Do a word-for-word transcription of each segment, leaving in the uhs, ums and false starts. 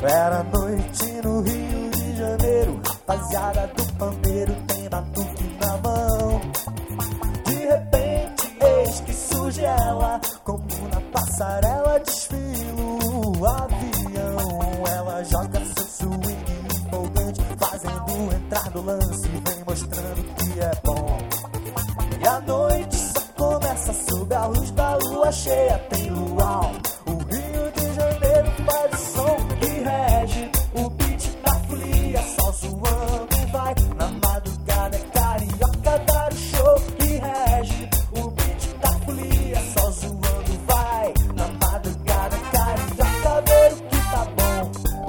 Era noite no Rio de Janeiro, rapaziada do pandeiro tem batuque na mão. De repente, eis que surge ela, como na passarela desfila o avião. Ela joga seu swing empolgante, fazendo entrar no lance, vem mostrando que é bom. E a noite só começa sob a luz da lua cheia, tem luau. O Rio de Janeiro faz o som que rege o beat da folia, só zoando vai. Na madrugada é carioca dar o show que rege o beat da folia, só zoando vai. Na madrugada é carioca ver o que tá bom.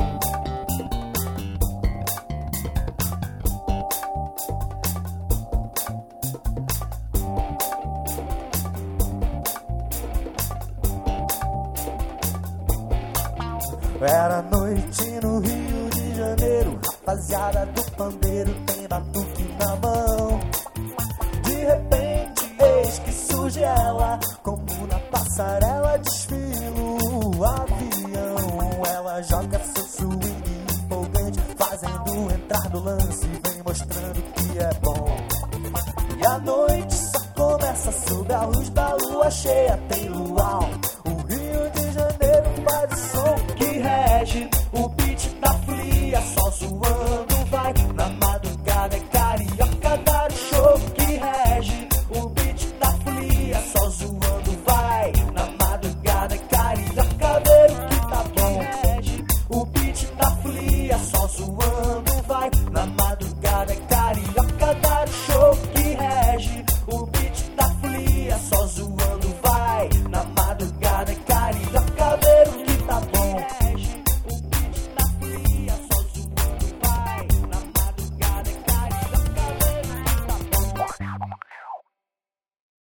Era noite no Rio de Janeiro, rapaziada do pandeiro tem batuque na mão. De repente, eis que surge ela, como na passarela desfila o avião. Ela joga seu swing empolgante, fazendo entrar no lance, vem mostrando que é bom. E a noite só começa sob a luz da lua cheia, tem lua.